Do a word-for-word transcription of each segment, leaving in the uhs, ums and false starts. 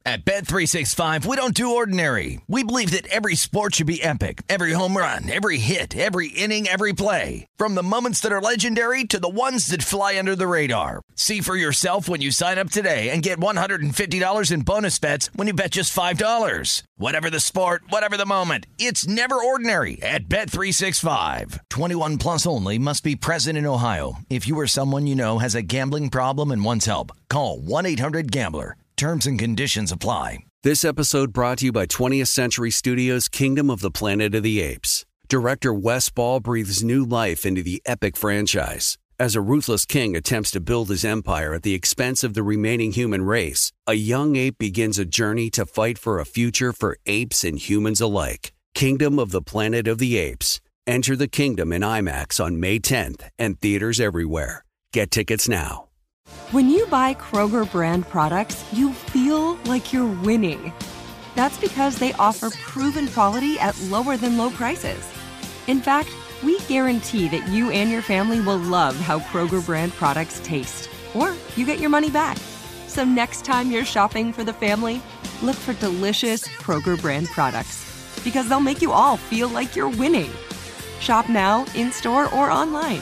At Bet three sixty-five, we don't do ordinary. We believe that every sport should be epic. Every home run, every hit, every inning, every play. From the moments that are legendary to the ones that fly under the radar. See for yourself when you sign up today and get one hundred fifty dollars in bonus bets when you bet just five dollars. Whatever the sport, whatever the moment, it's never ordinary at Bet three sixty-five. twenty-one plus only. Must be present in Ohio. If you or someone you know has a gambling problem and wants help, call one eight hundred gambler. Terms and conditions apply. This episode brought to you by twentieth Century Studios' Kingdom of the Planet of the Apes. Director Wes Ball breathes new life into the epic franchise. As a ruthless king attempts to build his empire at the expense of the remaining human race, a young ape begins a journey to fight for a future for apes and humans alike. Kingdom of the Planet of the Apes. Enter the kingdom in IMAX on May tenth and theaters everywhere. Get tickets now. When you buy Kroger brand products, you feel like you're winning. That's because they offer proven quality at lower than low prices. In fact, we guarantee that you and your family will love how Kroger brand products taste, or you get your money back. So next time you're shopping for the family, look for delicious Kroger brand products, because they'll make you all feel like you're winning. Shop now, in-store, or online.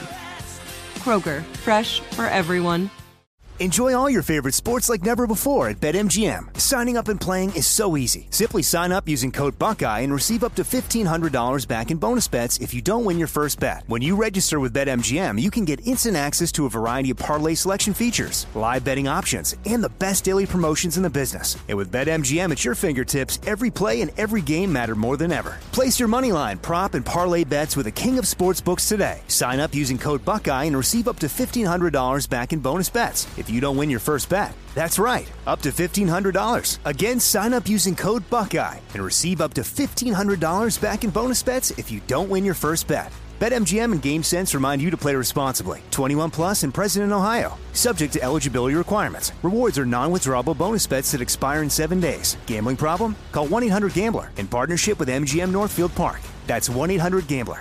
Kroger, fresh for everyone. Enjoy all your favorite sports like never before at BetMGM. Signing up and playing is so easy. Simply sign up using code Buckeye and receive up to fifteen hundred dollars back in bonus bets if you don't win your first bet. When you register with BetMGM, you can get instant access to a variety of parlay selection features, live betting options, and the best daily promotions in the business. And with BetMGM at your fingertips, every play and every game matter more than ever. Place your moneyline, prop, and parlay bets with the king of sportsbooks today. Sign up using code Buckeye and receive up to fifteen hundred dollars back in bonus bets if you don't win your first bet. That's right, up to fifteen hundred dollars. Again, sign up using code Buckeye and receive up to fifteen hundred dollars back in bonus bets if you don't win your first bet. BetMGM and GameSense remind you to play responsibly. twenty-one plus and present in Ohio. Subject to eligibility requirements. Rewards are non-withdrawable bonus bets that expire in seven days. Gambling problem? Call one eight hundred gambler in partnership with M G M Northfield Park. That's one eight hundred gambler.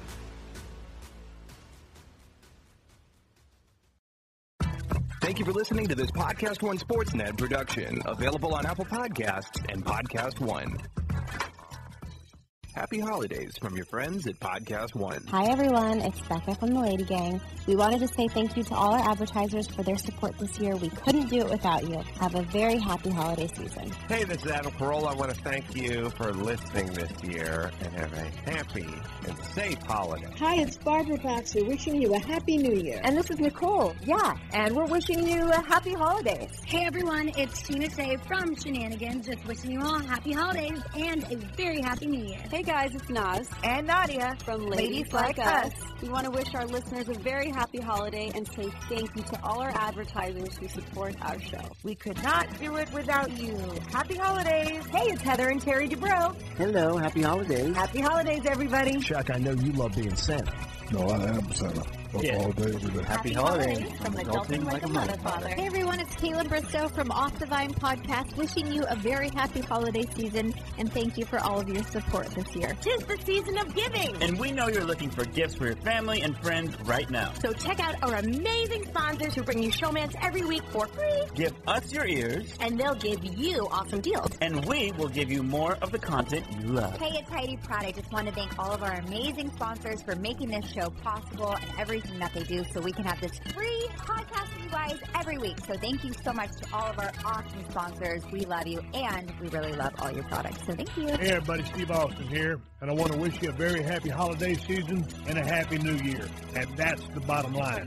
Thank you for listening to this Podcast One Sportsnet production, available on Apple Podcasts and Podcast One. Happy holidays from your friends at Podcast One. Hi, everyone. It's Becca from the Lady Gang. We wanted to say thank you to all our advertisers for their support this year. We couldn't do it without you. Have a very happy holiday season. Hey, this is Adam Carolla. I want to thank you for listening this year and have a happy and safe holiday. Hi, it's Barbara Baxter wishing you a happy new year. And this is Nicole. Yeah, and we're wishing you a happy holidays. Hey, everyone. It's Tina Say from Shenanigans. Just wishing you all happy holidays and a very happy new year. Hey, guys, it's Naz and Nadia from Ladies, Ladies Like, like Us. We want to wish our listeners a very happy holiday and say thank you to all our advertisers who support our show. We could not do it without you. Happy holidays. Hey, it's Heather and Terry Dubrow. Hello, happy holidays. Happy holidays, everybody. Chuck, I know you love being Santa. No, I am Santa. Yeah. All day, every day. Happy, Happy holidays, holidays from Adulting Like a Mother Father. Hey everyone, it's Kayla Bristow from Off the Vine Podcast, wishing you a very happy holiday season, and thank you for all of your support this year. Tis the season of giving! And we know you're looking for gifts for your family and friends right now. So check out our amazing sponsors who bring you showmans every week for free. Give us your ears. And they'll give you awesome deals. And we will give you more of the content you love. Hey, it's Heidi Pratt. I just want to thank all of our amazing sponsors for making this show possible and everything that they do so we can have this free podcast for you guys every week. So thank you so much to all of our awesome sponsors. We love you, and we really love all your products. So thank you. Hey, everybody. Steve Austin here, and I want to wish you a very happy holiday season and a happy new year. And that's the bottom line.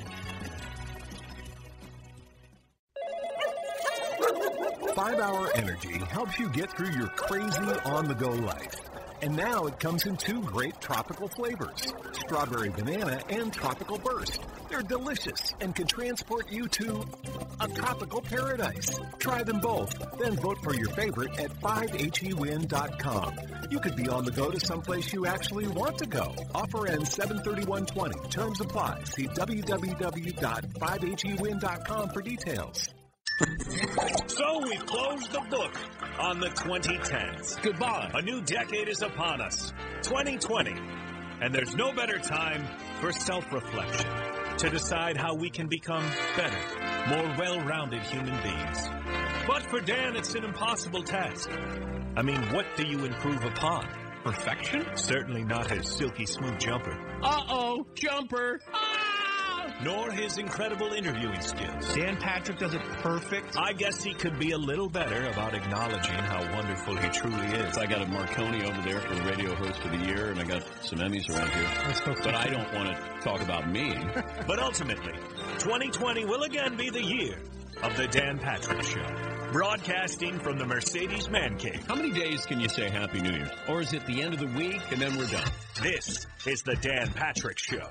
Five Hour Energy helps you get through your crazy on-the-go life. And now it comes in two great tropical flavors, strawberry banana and tropical burst. They're delicious and can transport you to a tropical paradise. Try them both, then vote for your favorite at five H E win dot com. You could be on the go to someplace you actually want to go. Offer ends seven thirty-one twenty. Terms apply. See w w w dot five H E win dot com for details. So we've closed the book on the twenty tens. Goodbye. A new decade is upon us. twenty twenty. And there's no better time for self-reflection to decide how we can become better, more well-rounded human beings. But for Dan, it's an impossible task. I mean, what do you improve upon? Perfection? Certainly not his silky smooth jumper. Uh-oh, jumper. Nor his incredible interviewing skills. Dan Patrick does it perfect. I guess he could be a little better about acknowledging how wonderful he truly is. I got a Marconi over there for Radio Host of the Year, and I got some Emmys around here. But I don't want to talk about me. But ultimately, twenty twenty will again be the year of the Dan Patrick Show. Broadcasting from the Mercedes Man Cave. How many days can you say Happy New Year? Or is it the end of the week and then we're done? This is the Dan Patrick Show.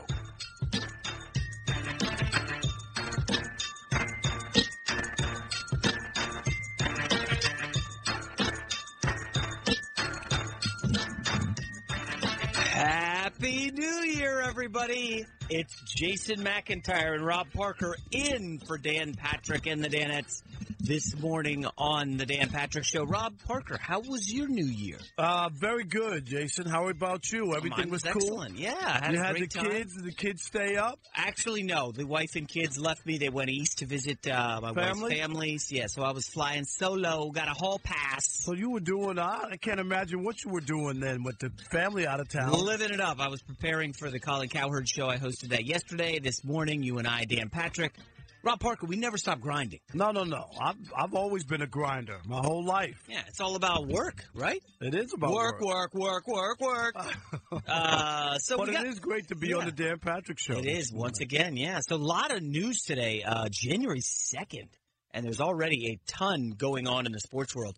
Happy New Year, everybody. It's Jason McIntyre and Rob Parker in for Dan Patrick and the Danettes this morning on the Dan Patrick Show. Rob Parker, how was your New Year? Uh, very good, Jason. How about you? Everything Mine was, was cool? Excellent. Yeah, I had you a had great the time. kids? Did the kids stay up? Actually, no. The wife and kids left me. They went east to visit uh, my Family? wife's families. Yeah, so I was flying solo, got a hall pass. So you were doing, uh, I can't imagine what you were doing then with the family out of town. Living it up. I was preparing for the Colin Cowherd show. I hosted that yesterday. This morning, you and I, Dan Patrick. Rob Parker, we never stop grinding. No, no, no. I've, I've always been a grinder my whole life. Yeah, it's all about work, right? It is about work. Work, work, work, work, work. uh, so but we got, it is great to be yeah. on the Dan Patrick Show. It is, once again, yeah. So a lot of news today, uh, January second, and there's already a ton going on in the sports world.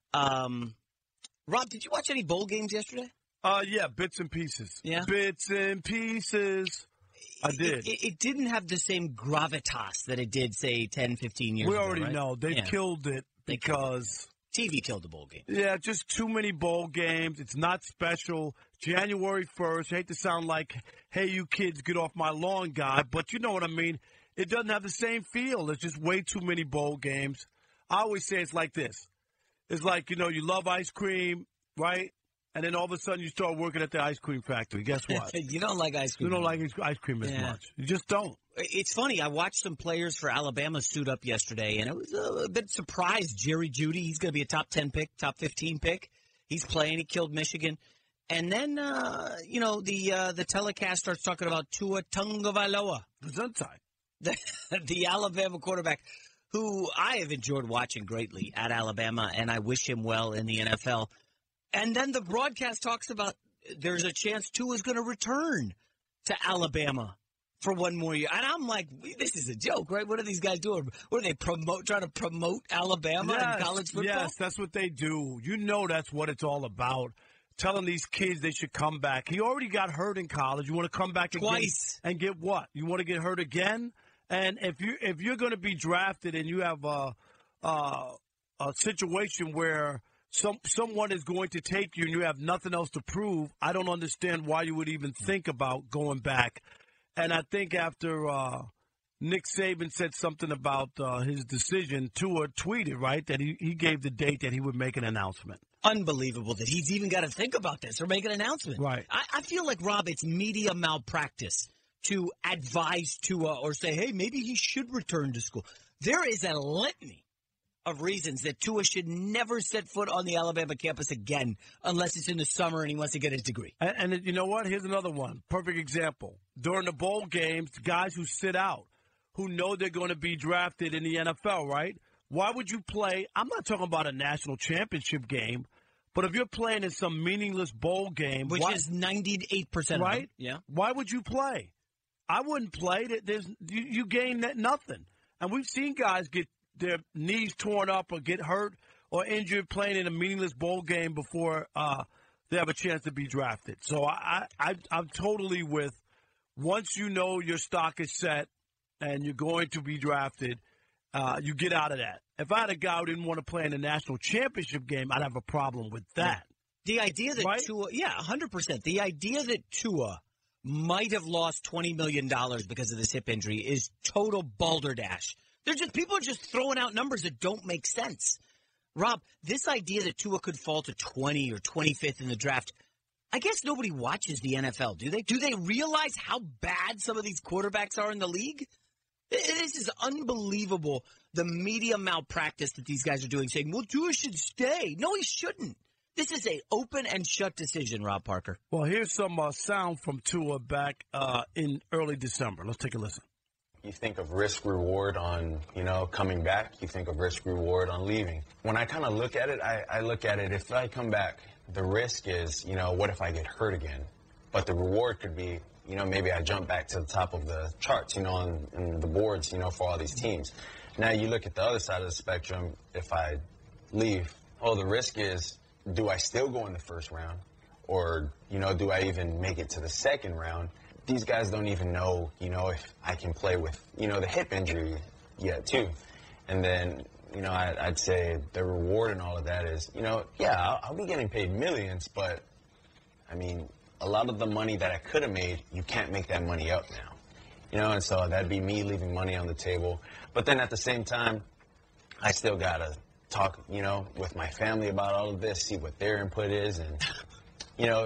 Um, Rob, did you watch any bowl games yesterday? Uh, yeah, bits and pieces. Yeah? Bits and pieces. I did. It, it, it didn't have the same gravitas that it did, say, ten, fifteen years we ago. We already right? know. They yeah. killed it they because... T V killed the bowl game. Yeah, just too many bowl games. It's not special. January first. I hate to sound like, hey, you kids, get off my lawn guy, but you know what I mean. It doesn't have the same feel. There's just way too many bowl games. I always say it's like this. It's like, you know, you love ice cream, right? And then all of a sudden you start working at the ice cream factory. Guess what? You don't like ice cream. You don't like ice cream as yeah. much. You just don't. It's funny. I watched some players for Alabama suit up yesterday, and it was a bit surprised. Jerry Jeudy, he's going to be a top ten pick, top fifteen pick. He's playing. He killed Michigan. And then, uh, you know, the uh, the telecast starts talking about Tua Tagovailoa. The, the Alabama quarterback, who I have enjoyed watching greatly at Alabama, and I wish him well in the N F L. And then the broadcast talks about there's a chance Tua's going to return to Alabama for one more year. And I'm like, this is a joke, right? What are these guys doing? What are they promote trying to promote Alabama yes, in college football? Yes, that's what they do. You know that's what it's all about. Telling these kids they should come back. He already got hurt in college. You want to come back twice and get, and get what? You want to get hurt again? And if you if you're going to be drafted and you have a a, a situation where Some someone is going to take you and you have nothing else to prove, I don't understand why you would even think about going back. And I think after uh, Nick Saban said something about uh, his decision, Tua tweeted, right, that he, he gave the date that he would make an announcement. Unbelievable that he's even got to think about this or make an announcement. Right. I, I feel like, Rob, it's media malpractice to advise Tua or say, hey, maybe he should return to school. There is a litany of reasons that Tua should never set foot on the Alabama campus again unless it's in the summer and he wants to get his degree. And, and you know what? Here's another one. Perfect example. During the bowl games, guys who sit out, who know they're going to be drafted in the N F L, right? Why would you play? I'm not talking about a national championship game, but if you're playing in some meaningless bowl game. Which why, is ninety-eight percent right? of them. Yeah. Why would you play? I wouldn't play. There's, you, you gain nothing. And we've seen guys get their knees torn up or get hurt or injured playing in a meaningless bowl game before uh, they have a chance to be drafted. So I, I, I'm totally with once you know your stock is set and you're going to be drafted, uh, you get out of that. If I had a guy who didn't want to play in a national championship game, I'd have a problem with that. The idea that right? Tua, yeah, one hundred percent. The idea that Tua might have lost twenty million dollars because of this hip injury is total balderdash. They're just people are just throwing out numbers that don't make sense. Rob, this idea that Tua could fall to twenty or twenty-fifth in the draft, I guess nobody watches the N F L, do they? Do they realize how bad some of these quarterbacks are in the league? This is unbelievable, the media malpractice that these guys are doing, saying, well, Tua should stay. No, he shouldn't. This is a open and shut decision, Rob Parker. Well, here's some uh, sound from Tua back uh, in early December. Let's take a listen. You think of risk-reward on, you know, coming back. You think of risk-reward on leaving. When I kind of look at it, I, I look at it, if I come back, the risk is, you know, what if I get hurt again? But the reward could be, you know, maybe I jump back to the top of the charts, you know, on, on the boards, you know, for all these teams. Now you look at the other side of the spectrum. If I leave, oh, the risk is, do I still go in the first round? Or, you know, do I even make it to the second round? These guys don't even know, you know, if I can play with, you know, the hip injury yet, too. And then, you know, I, I'd say the reward and all of that is, you know, yeah, I'll, I'll be getting paid millions, but, I mean, a lot of the money that I could have made, you can't make that money up now. You know, and so that'd be me leaving money on the table. But then at the same time, I still got to talk, you know, with my family about all of this, see what their input is. And, you know,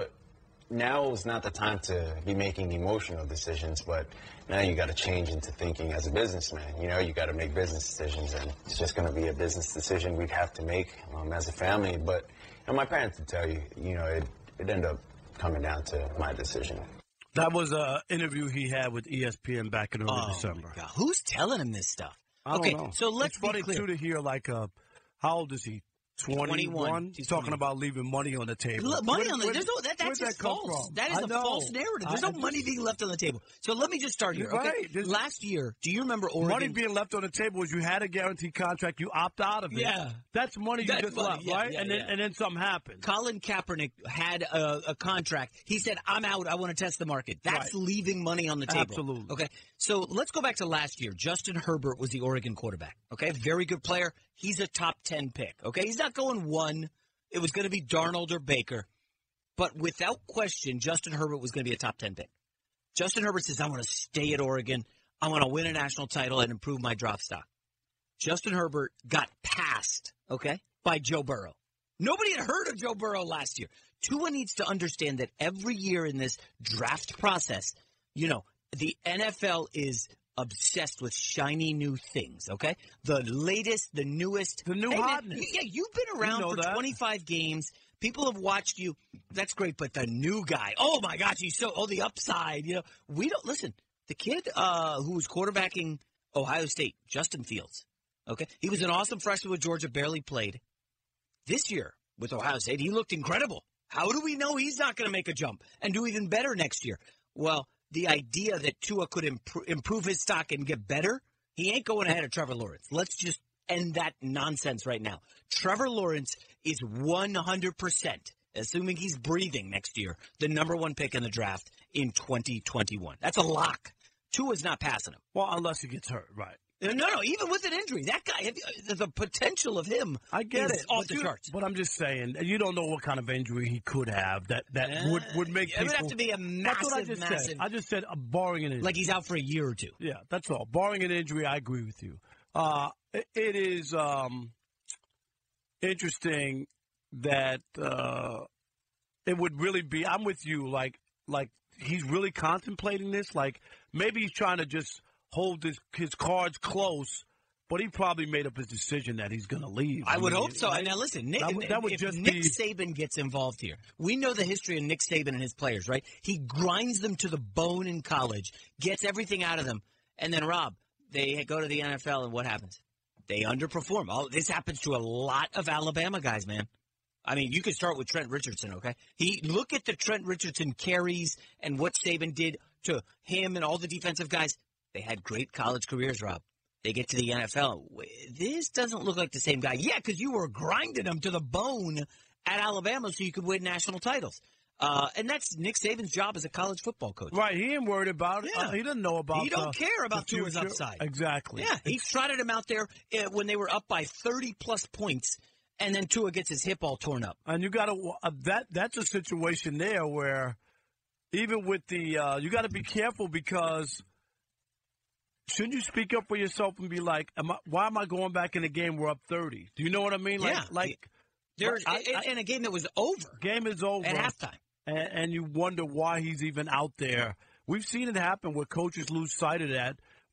now is not the time to be making emotional decisions, but now you got to change into thinking as a businessman. You know, you got to make business decisions, and it's just going to be a business decision we'd have to make um, as a family. But you know, my parents would tell you, you know, it, it ended up coming down to my decision. That was an interview he had with E S P N back in early oh December. My God. Who's telling him this stuff? I don't okay, know. So let's it's be funny, clear. too, to hear, like, uh, how old is he? twenty-one. He's talking about leaving money on the table. Look, money where, on the where, there's no that, that's that just false. From? That is I a know. false narrative. There's I, no money being left on the table. So let me just start here. You're Okay, right. There's, last year, do you remember Oregon? Money being left on the table is you had a guaranteed contract, you opt out of it. Yeah, that's money you that's just money. left, yeah, right? Yeah, and yeah. then and then something happened. Colin Kaepernick had a, a contract. He said, "I'm out. I want to test the market." That's right. leaving money on the table. Absolutely. Okay, so let's go back to last year. Justin Herbert was the Oregon quarterback. Okay, very good player. He's a top ten pick. Okay, he's not going one. It was going to be Darnold or Baker. But without question, Justin Herbert was going to be a top ten pick. Justin Herbert says, I want to stay at Oregon. I want to win a national title and improve my draft stock. Justin Herbert got passed, okay, by Joe Burrow. Nobody had heard of Joe Burrow last year. Tua needs to understand that every year in this draft process, you know, the N F L is obsessed with shiny new things, okay? The latest, the newest. The new hey, hotness. Man, yeah, you've been around you know for that. twenty-five games. People have watched you. That's great, but the new guy, oh, my gosh, he's so, oh, the upside. You know, we don't, listen, the kid uh, who was quarterbacking Ohio State, Justin Fields, okay? He was an awesome freshman with Georgia, barely played. This year with Ohio State, he looked incredible. How do we know he's not going to make a jump and do even better next year? Well, the idea that Tua could improve, improve his stock and get better, he ain't going ahead of Trevor Lawrence. Let's just end that nonsense right now. Trevor Lawrence is one hundred percent, assuming he's breathing next year, the number one pick in the draft in twenty twenty-one. That's a lock. Tua's not passing him. Well, unless he gets hurt, right. No, no, even with an injury, that guy, the potential of him I get is it, off but the you, charts. But I'm just saying, you don't know what kind of injury he could have that, that Uh, would, would make it people... would have to be a That's what I massive, just massive... said. I just said, uh, barring an injury. Like he's out for a year or two. Yeah, that's all. Barring an injury, I agree with you. Uh, it, it is um, interesting that uh, it would really be... I'm with you. Like, like he's really contemplating this. Like, maybe he's trying to just hold his, his cards close, but he probably made up his decision that he's going to leave. I, I would mean, hope so. right? Now, listen, Nick, that would, that would if just Nick be... Saban gets involved here, we know the history of Nick Saban and his players, right? He grinds them to the bone in college, gets everything out of them, and then, Rob, they go to the N F L, and what happens? They underperform. Oh, this happens to a lot of Alabama guys, man. I mean, you could start with Trent Richardson, okay? He look at the Trent Richardson carries and what Saban did to him and all the defensive guys. They had great college careers, Rob. They get to the N F L. This doesn't look like the same guy. Yeah, because you were grinding them to the bone at Alabama so you could win national titles. Uh, and that's Nick Saban's job as a college football coach. Right, he ain't worried about it. Yeah. Uh, he doesn't know about He don't the, care about the Tua's future. upside. Exactly. Yeah, he trotted him out there uh, when they were up by thirty-plus points, and then Tua gets his hip all torn up. And you got to uh, that. That's a situation there where even with the uh, you got to be careful because shouldn't you speak up for yourself and be like, am I, why am I going back in a game we're up thirty? Do you know what I mean? Like, Yeah. like There's I- I- in a game that was over. game is over At halftime. and, and you wonder why he's even out there. We've seen it happen where coaches lose sight of that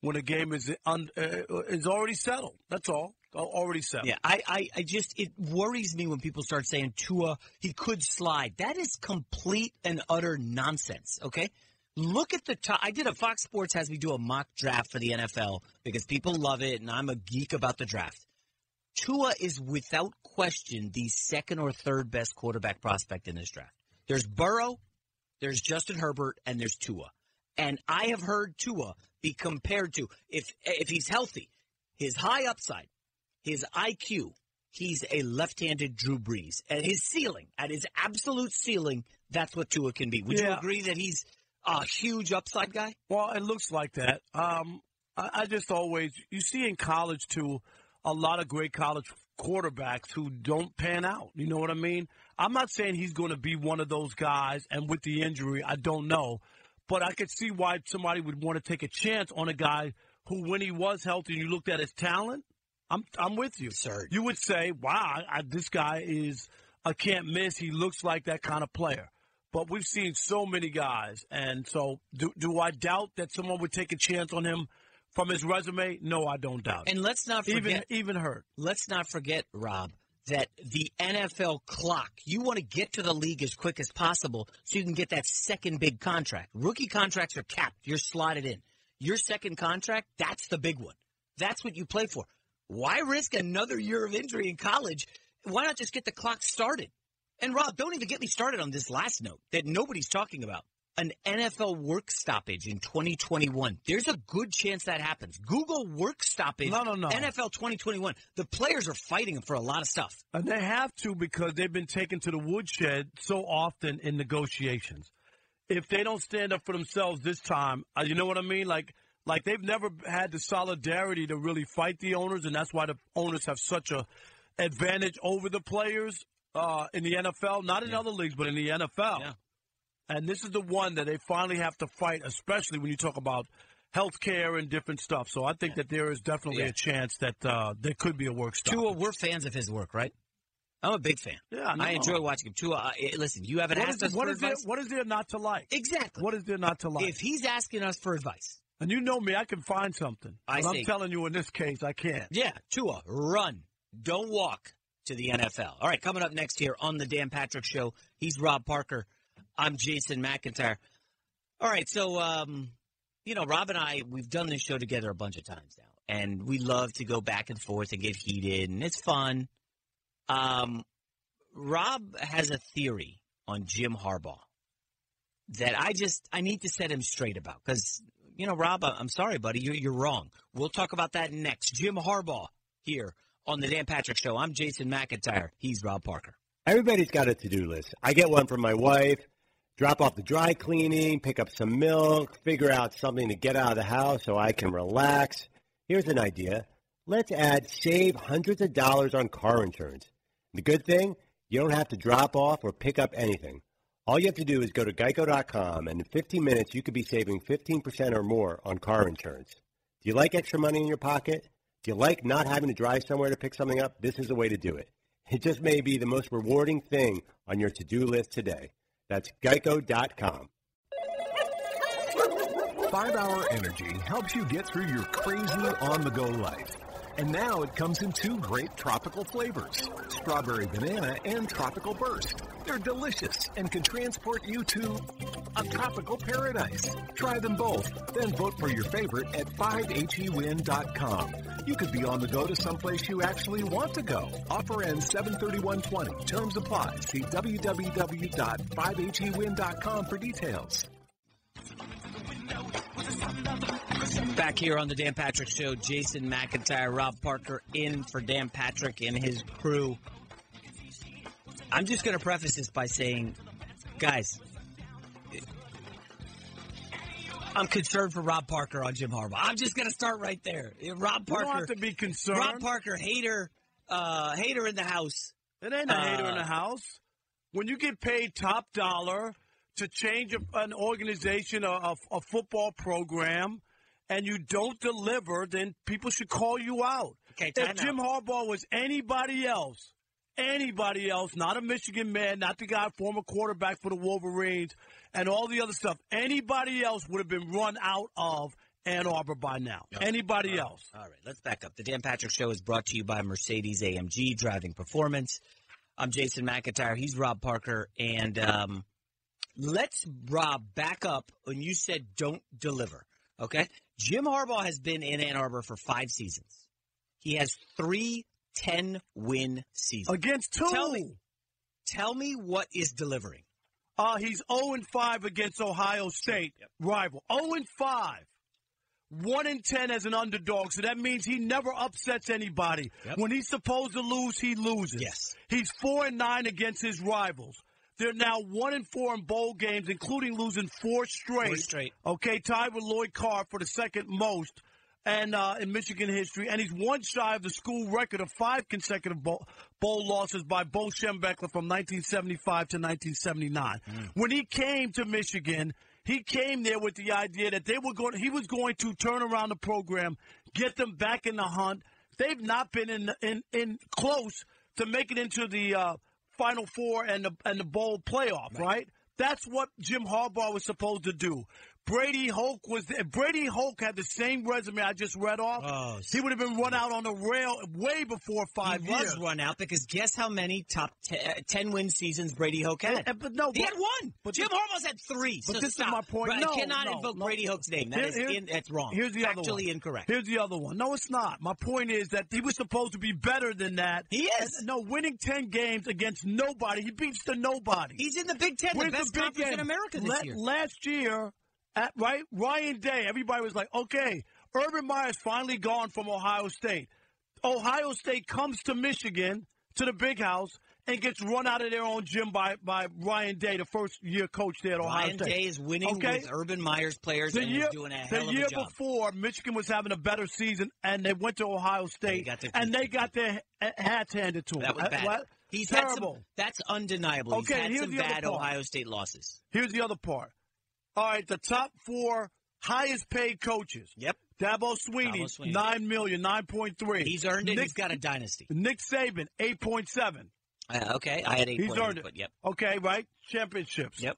when a game is un, uh, is already settled. That's all. Already settled. Yeah, I, I, I just, it worries me when people start saying Tua, he could slide. That is complete and utter nonsense, okay? Look at the top. I did a Fox Sports has me do a mock draft for the N F L because people love it, and I'm a geek about the draft. Tua is without question the second or third best quarterback prospect in this draft. There's Burrow, there's Justin Herbert, and there's Tua. And I have heard Tua be compared to, if if he's healthy, his high upside, his I Q, he's a left-handed Drew Brees. At his ceiling, at his absolute ceiling, that's what Tua can be. Would yeah. you agree that he's a huge upside guy? Well, it looks like that. Um, I, I just always, you see in college, too, a lot of great college quarterbacks who don't pan out. You know what I mean? I'm not saying he's going to be one of those guys, and with the injury, I don't know. But I could see why somebody would want to take a chance on a guy who, when he was healthy and you looked at his talent, I'm I'm with you. Sir. You would say, wow, I, this guy is a can't miss. He looks like that kind of player. But we've seen so many guys. And so do, do I doubt that someone would take a chance on him from his resume? No, I don't doubt it. And let's not forget. Even, even Hurt. Let's not forget, Rob, that the N F L clock, you want to get to the league as quick as possible so you can get that second big contract. Rookie contracts are capped. You're slotted in. Your second contract, that's the big one. That's what you play for. Why risk another year of injury in college? Why not just get the clock started? And, Rob, don't even get me started on this last note that nobody's talking about. An N F L work stoppage in twenty twenty-one. There's a good chance that happens. Google work stoppage. No, no, no. N F L twenty twenty-one. The players are fighting for a lot of stuff. And they have to because they've been taken to the woodshed so often in negotiations. If they don't stand up for themselves this time, uh, you know what I mean? Like, Like, they've never had the solidarity to really fight the owners, and that's why the owners have such a advantage over the players uh, in the N F L. Not in yeah. other leagues, but in the N F L. Yeah. And this is the one that they finally have to fight, especially when you talk about health care and different stuff. So I think yeah. that there is definitely yeah. a chance that uh, there could be a work stoppage. Tua, we're fans of his work, right? I'm a big fan. Yeah, I, I enjoy watching him. Tua, uh, listen, you haven't what asked is, us what for is advice. There, what is there not to like? Exactly. What is there not to like? If he's asking us for advice. And you know me, I can find something. I but see. I'm telling you in this case, I can't. Yeah, Tua, run. Don't walk to the N F L. All right, coming up next here on the Dan Patrick Show, he's Rob Parker. I'm Jason McIntyre. All right, so, um, you know, Rob and I, we've done this show together a bunch of times now, and we love to go back and forth and get heated, and it's fun. Um, Rob has a theory on Jim Harbaugh that I just, I need to set him straight about. Because, you know, Rob, I'm sorry, buddy, you're, you're wrong. We'll talk about that next. Jim Harbaugh here on the Dan Patrick Show. I'm Jason McIntyre. He's Rob Parker. Everybody's got a to-do list. I get one from my wife. Drop off the dry cleaning, pick up some milk, figure out something to get out of the house so I can relax. Here's an idea. Let's add save hundreds of dollars on car insurance. The good thing, you don't have to drop off or pick up anything. All you have to do is go to geico dot com, and in fifteen minutes, you could be saving fifteen percent or more on car insurance. Do you like extra money in your pocket? Do you like not having to drive somewhere to pick something up? This is the way to do it. It just may be the most rewarding thing on your to-do list today. That's geico dot com. five hour Energy helps you get through your crazy on-the-go life. And now it comes in two great tropical flavors, Strawberry Banana and Tropical Burst. They're delicious and can transport you to a tropical paradise. Try them both, then vote for your favorite at five H E win dot com. You could be on the go to someplace you actually want to go. Offer ends seven thirty-one twenty. Terms apply. See w w w dot five H E win dot com for details. Back here on the Dan Patrick Show, Jason McIntyre, Rob Parker in for Dan Patrick and his crew. I'm just going to preface this by saying, guys, I'm concerned for Rob Parker on Jim Harbaugh. I'm just going to start right there. Rob Parker. You don't have to be concerned. Rob Parker, hater, uh, hater in the house. It ain't a uh, hater in the house. When you get paid top dollar to change a, an organization, a, a, a football program, and you don't deliver, then people should call you out. Okay, if Jim Harbaugh was anybody else, anybody else, not a Michigan man, not the guy, former quarterback for the Wolverines, and all the other stuff, anybody else would have been run out of Ann Arbor by now. Okay. Anybody All right. else? All right, let's back up. The Dan Patrick Show is brought to you by Mercedes A M G Driving Performance. I'm Jason McIntyre. He's Rob Parker. And um, let's, Rob, back up when you said don't deliver, okay? Jim Harbaugh has been in Ann Arbor for five seasons. He has three ten-win seasons. Against two. Tell me, tell me what is delivering. Uh, he's oh and five against Ohio State yep. rival. oh and five. one and ten as an underdog, so that means he never upsets anybody. Yep. When he's supposed to lose, he loses. Yes. He's four and nine against his rivals. They're now one and four in bowl games, including losing four straight. Four straight. Okay, tied with Lloyd Carr for the second most and uh, in Michigan history. And he's one shy of the school record of five consecutive bowl, bowl losses by Bo Schembechler from nineteen seventy-five to nineteen seventy-nine. Mm. When he came to Michigan, he came there with the idea that they were going. He was going to turn around the program, get them back in the hunt. They've not been in in, in close to make it into the uh, Final Four and the and the bowl playoff. Right. right? That's what Jim Harbaugh was supposed to do. Brady Hoke was if Brady Hoke had the same resume I just read off, oh, he would have been run out on the rail way before five he years. He was run out because guess how many top ten win seasons Brady Hoke had? And, but no, he but, had one. But Jim this, Harbaugh's had three. But so this stop. is my point. Right, no, I cannot no, invoke no. Brady Hoke's name. That Here, is here, in, that's wrong. Here's the other Actually one. incorrect. Here's the other one. No, it's not. My point is that he was supposed to be better than that. He is. And, no, winning ten games against nobody. He beats the nobody. He's in the Big Ten, Wins the best the conference game. in America this La- year. Last year. At, right? Ryan Day, everybody was like, okay, Urban Meyer's finally gone from Ohio State. Ohio State comes to Michigan, to the big house, and gets run out of their own gym by, by Ryan Day, the first-year coach there at Ohio Ryan State. Day is winning okay? with Urban Meyer's players the and year, is doing a hell the of year a job. before, Michigan was having a better season, and they went to Ohio State, and they got their, and they got their hats handed to them. That was bad. What? He's Terrible. Had some, that's undeniable. Okay, He's had some the bad other part. Ohio State losses. Here's the other part. All right, the top four highest paid coaches. Yep. Dabo Swinney, Dabo Swinney. nine million dollars, nine point three. He's earned it. Nick, He's got a dynasty. Nick Saban, eight point seven. Uh, okay, I had eight He's point eight, earned it. But yep. Okay, right? Championships. Yep.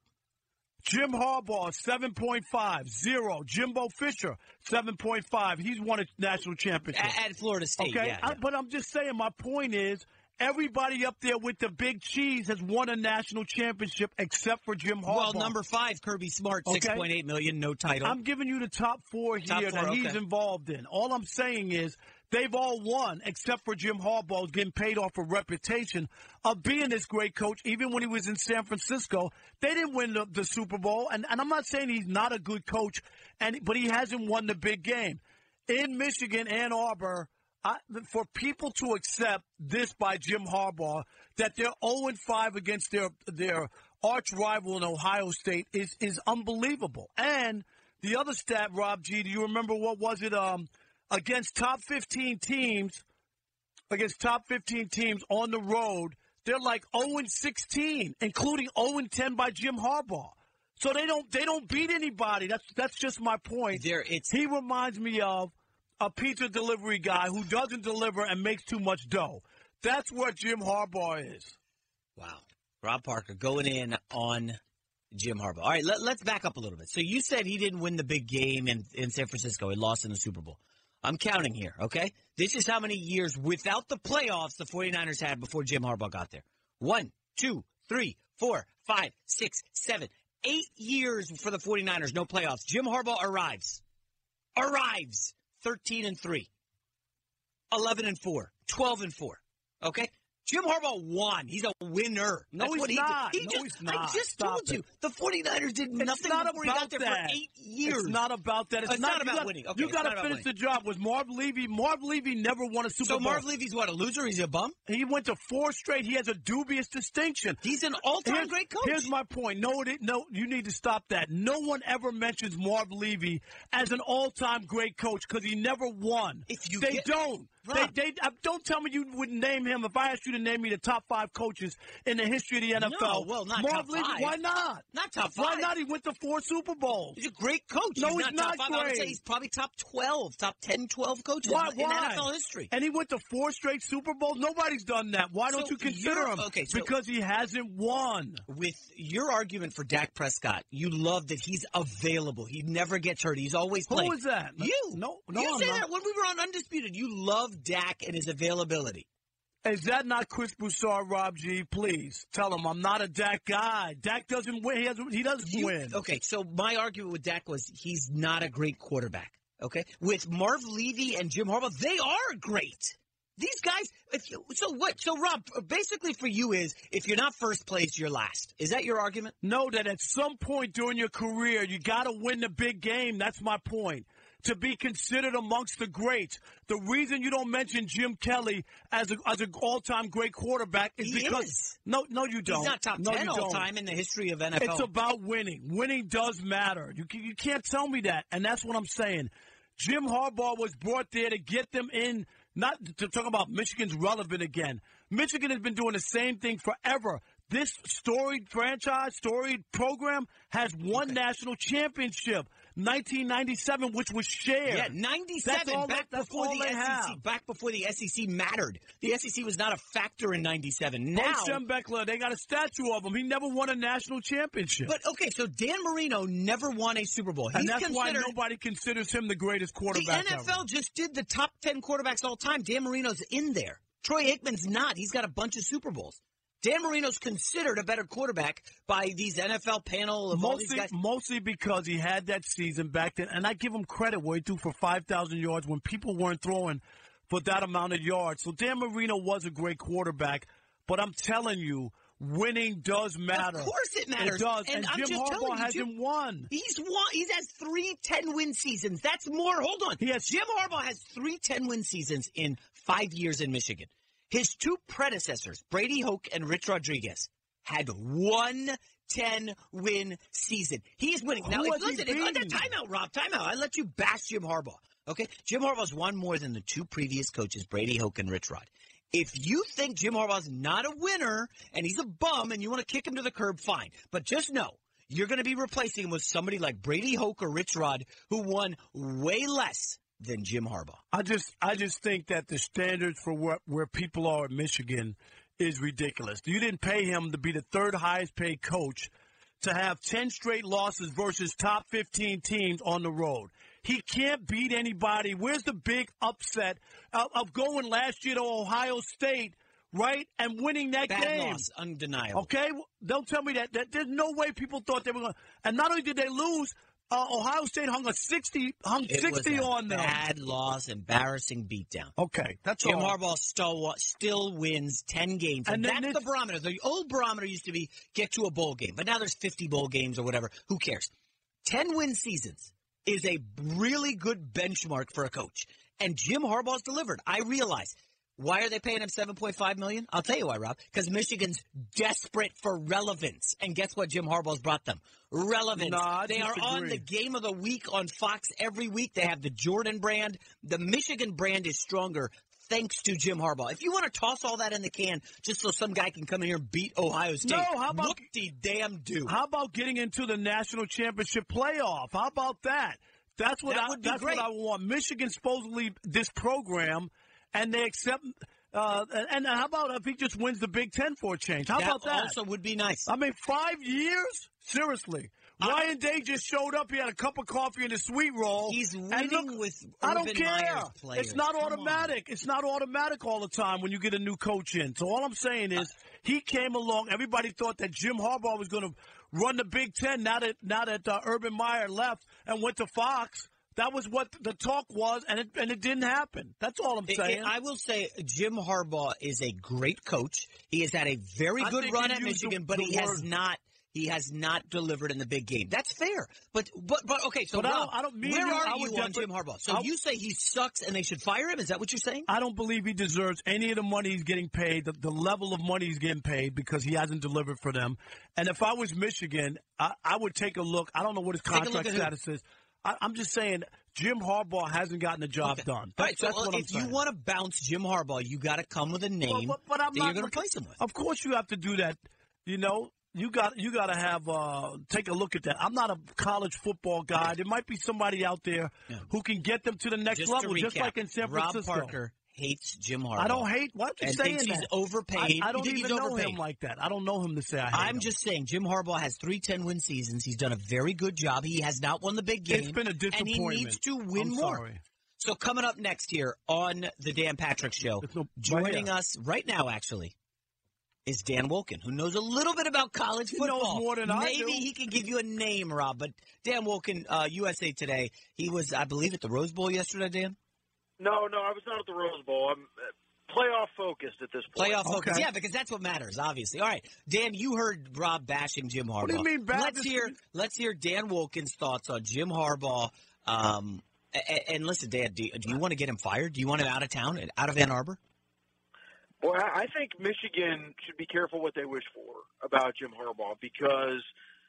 Jim Harbaugh, seven point five, zero. Jimbo Fisher, seven point five. He's won a national championship. At, at Florida State, okay? yeah, I, yeah. But I'm just saying, my point is, everybody up there with the big cheese has won a national championship except for Jim Harbaugh. Well, number five, Kirby Smart, okay? six point eight million dollars, no title. I'm giving you the top four top here four, that okay. he's involved in. All I'm saying is they've all won except for Jim Harbaugh, who's getting paid off a reputation of being this great coach. Even when he was in San Francisco, they didn't win the, the Super Bowl. And, and I'm not saying he's not a good coach, and but he hasn't won the big game. In Michigan, Ann Arbor, I, for people to accept this by Jim Harbaugh, that they're oh and five against their their arch rival in Ohio State is is unbelievable. And the other stat, Rob G, do you remember what was it? Um, against top fifteen teams, against top fifteen teams on the road, they're like oh and sixteen, including oh and ten by Jim Harbaugh. So they don't they don't beat anybody. That's that's just my point. There, it's he reminds me of a pizza delivery guy who doesn't deliver and makes too much dough. That's what Jim Harbaugh is. Wow. Rob Parker going in on Jim Harbaugh. All right, let, let's back up a little bit. So you said he didn't win the big game in, in San Francisco. He lost in the Super Bowl. I'm counting here, okay? This is how many years without the playoffs the 49ers had before Jim Harbaugh got there. One, two, three, four, five, six, seven, eight years for the 49ers, no playoffs. Jim Harbaugh arrives. Arrives. thirteen and three, eleven and four, twelve and four. Okay? Jim Harbaugh won. He's a winner. No, That's he's what he not. Did. He no, just, he's not. I just Stop told it. you. The 49ers did It's nothing not before he about got there that. for eight years. It's not about that. It's, it's not, not about gotta, winning. Okay, you got to finish winning. the job. Was Marv Levy? Marv Levy never won a Super so Bowl. So Marv Levy's what, a loser? He's a bum? He went to four straight. He has a dubious distinction. He's an all-time here's, great coach. Here's my point. No, it, no, you need to stop that. No one ever mentions Marv Levy as an all-time great coach because he never won. If you they get, don't. They, they, uh, don't tell me you wouldn't name him if I asked you to name me the top five coaches in the history of the N F L. No, well, not Marv top Levy, five. why not? Not top five. Why not? He went to four Super Bowls. He's a great coach. No, he's, he's not, not top five. great. I would say he's probably top twelve, top ten, twelve coaches Why, in, in why? N F L history. And he went to four straight Super Bowls. Nobody's done that. Why don't So you consider you're- him? okay, so- because he hasn't won. With your argument for Dak Prescott, you love that he's available. He never gets hurt. He's always Who playing. is that? You. No, no, You I'm say not. that when we were on Undisputed. You love Dak and his availability. Is that not Chris Broussard, Rob G? Please tell him I'm not a Dak guy. Dak doesn't win. He, hasn't, he doesn't You- win. Okay, so my argument with Dak was he's not a great quarterback. Okay, with Marv Levy and Jim Harbaugh, they are great. These guys. If you, so what? So Rob, basically for you is if you're not first place, you're last. Is that your argument? Know that at some point during your career, you got to win the big game. That's my point. To be considered amongst the greats. The reason you don't mention Jim Kelly as a, as an all-time great quarterback is He because is. no, no, you don't. He's not top no, ten you all don't. time in the history of N F L. It's about winning. Winning does matter. You can- you can't tell me that, and that's what I'm saying. Jim Harbaugh was brought there to get them in. Not to talk about Michigan's relevant again. Michigan has been doing the same thing forever. This storied franchise, storied program has one Okay. national championship, nineteen ninety-seven, which was shared. Yeah, ninety-seven, That's all back they- that's before all the they S E C. have. Back before the S E C mattered. The S E C was not a factor in ninety-seven. Now, Bo Schembechler, they got a statue of him. He never won a national championship. but okay, so Dan Marino never won a Super Bowl. He's and that's why considered. nobody considers him the greatest The quarterback N F L ever. just did the top ten quarterbacks all time. Dan Marino's in there. Troy Aikman's not. He's got a bunch of Super Bowls. Dan Marino's considered a better quarterback by these N F L panel of all these Mostly, guys. mostly because he had that season back then, and I give him credit what he threw for five thousand yards when people weren't throwing for that amount of yards. So Dan Marino was a great quarterback, but I'm telling you, winning does matter. Of course it matters. It does, And and, I'm Jim just telling Harbaugh you, hasn't Jim- won. He's won. He has three ten-win seasons. That's more. Hold on. He has- Jim Harbaugh has three ten-win seasons in five years in Michigan. His two predecessors, Brady Hoke and Rich Rodriguez, had one ten-win season. He's winning. Now, Who if, has he listen, if, under beaten? timeout, Rob, timeout. I let you bash Jim Harbaugh. Okay? Jim Harbaugh's won more than the two previous coaches, Brady Hoke and Rich Rod. If you think Jim Harbaugh's not a winner and he's a bum and you want to kick him to the curb, fine. But just know, you're going to be replacing him with somebody like Brady Hoke or Rich Rod who won way less than Jim Harbaugh. I just, I just think that the standards for where, where people are at Michigan is ridiculous. You didn't pay him to be the third highest paid coach to have ten straight losses versus top fifteen teams on the road. He can't beat anybody. Where's the big upset of, of going last year to Ohio State, right, and winning that Bad game? loss, undeniable. Okay? Don't tell me that, that. There's no way people thought they were going to. And not only did they lose, uh, Ohio State hung a sixty, hung It sixty was a on them. bad loss, embarrassing beatdown. Okay, that's Jim all. Harbaugh still, still wins ten games. And, And then that's this- the barometer. The old barometer used to be get to a bowl game, but now there's fifty bowl games or whatever. Who cares? ten-win seasons is a really good benchmark for a coach. And Jim Harbaugh's delivered. I realize. Why are they paying him seven point five million dollars? I'll tell you why, Rob. Because Michigan's desperate for relevance. And guess what Jim Harbaugh's brought them? Relevance. No, I they are on disagree. the Game of the Week on Fox every week. They have the Jordan brand. The Michigan brand is stronger thanks to Jim Harbaugh. If you want to toss all that in the can just so some guy can come in here and beat Ohio State, No, how about- whoop-de-damn do. How about getting into the national championship playoff? How about that? That's what That I would be that's great. what I want. Michigan supposedly this program, and they accept. Uh, and, and how about if he just wins the Big Ten for a change? How that about that? also would be nice. I mean, five years? Seriously. Ryan Day just showed up. He had a cup of coffee and a sweet roll. He's And winning look, with I don't Urban care. Meyer's players. It's not Come on. automatic. It's not automatic all the time when you get a new coach in. So all I'm saying is he came along. Everybody thought that Jim Harbaugh was going to run the Big Ten now that now that uh, Urban Meyer left and went to Fox. That was what the talk was, and it and it didn't happen. That's all I'm It- saying. it- I will say Jim Harbaugh is a great coach. He has had a very I good think run you at used the- Michigan, but the he has word- not. He has not delivered in the big game. That's fair. But but but okay. So But I Rob, don't- I don't mean where you- are I you would on Jim definitely- Harbaugh? So I- you say he sucks and they should fire him? Is that what you're saying? I don't believe he deserves any of the money he's getting paid, the, the level of money he's getting paid, because he hasn't delivered for them. And if I was Michigan, I, I would take a look. I don't know what his Take a look contract at who? status is. I, I'm just saying Jim Harbaugh hasn't gotten the job Okay. done. All right, so That's what I'm if you saying. want to bounce Jim Harbaugh, you got to come with a name Well, but, but I'm that not you're going to looking- replace him with. Of course, you have to do that. You know, you got you got to have uh, take a look at that. I'm not a college football guy. There might be somebody out there Yeah. who can get them to the next Just level, to recap, just like in San Rob Francisco. Parker hates Jim Harbaugh. I don't hate. Why are you and saying thinks that? he's overpaid. I, I You don't think even he's know overpaid? him like that. I don't know him to say I hate I'm him. just saying, Jim Harbaugh has three ten-win seasons. He's done a very good job. He has not won the big game. It's been a And he disappointment. needs to win I'm more. sorry. So coming up next here on the Dan Patrick Show, no- joining right us right now, actually, is Dan Wolken, who knows a little bit about college He knows football. more than I Maybe do. he can give you a name, Rob. But Dan Wolken, uh, U S A Today, he was, I believe, at the Rose Bowl yesterday, Dan? No, no, I was not at the Rose Bowl. I'm uh, playoff focused at this point. Playoff focus. Yeah, because that's what matters, obviously. All right, Dan, you heard Rob bashing Jim Harbaugh. What do you mean, bad? Let's hear, let's hear Dan Wolken's thoughts on Jim Harbaugh. Um, and, and listen, Dan, do, do you want to get him fired? Do you want him out of town, out of Ann Arbor? Well, I I think Michigan should be careful what they wish for about Jim Harbaugh because